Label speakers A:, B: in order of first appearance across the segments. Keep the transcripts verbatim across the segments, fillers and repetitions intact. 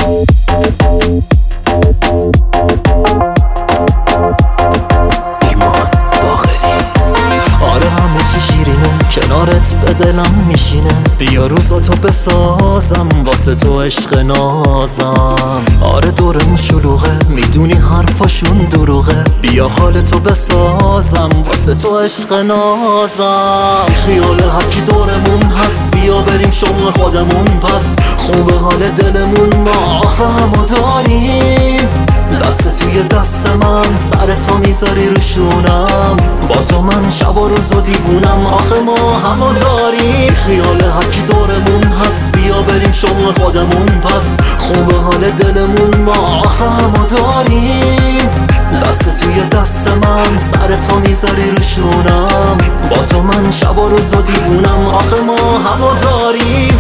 A: ایمان باقری. آره همه چی شیرینه، کنارت به دلم میشینه. بیا روزاتو بسازم واسه تو عشق نازم. آره دورمون شلوغه، میدونی حرفاشون دروغه. بیا حالتو بسازم واسه تو عشق نازم. خیال هرکی دورمون هست، بیا بریم شغل خودمون پس. خوبه حال دلمون، ما آخه همو داریم. دست توی دست من، سرتو میذاری روشونم. با تو من شب و روز و دیوونم، آخه ما همو داریم. خیال هرکی دورمون هست، بیا بریم شغل خودمون پس. خوبه حال دلمون، ما آخه همو داریم. دست توی دست من، سرتو میذاری روشونم. با تو من شب و روز و دیوونم، آخه ما همو داریم.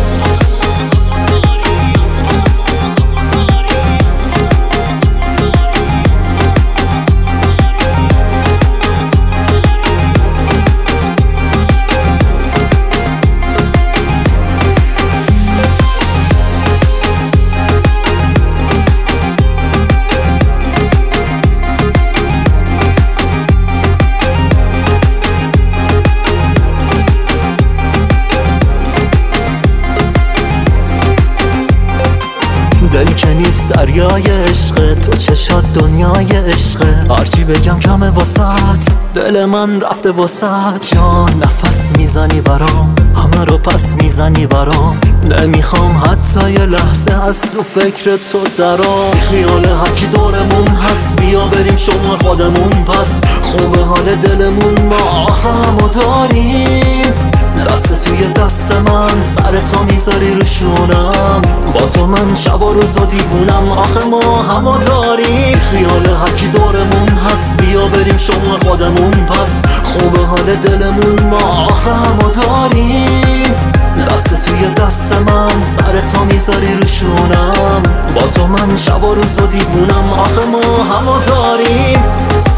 A: دل که نیست دریای عشقه، تو چشات دنیای عشقه. هرچی بگم کمه واسط، دل من رفته واسط. جان نفس میزنی برام، همه رو پس میزنی برام. نمیخوام حتی یه لحظه از تو فکر تو درام. خیال هرکی دورمون هست، بیا بریم شغل خودمون پس. خوبه حال دلمون، ما آخه همو داریم. دست توی دست من، سرتو میذاری روشونم. با تو من شب و روز و دیوونم، آخه ما همو داریم. خیال هرکی دورمون هست، بیا بریم شغل خودمون پس. خوبه حال دلمون، ما آخه همو داریم. دست توی دست من، سرتو میذاری روشونم. با تو من شب و روز و دیوونم، آخه ما همو داریم.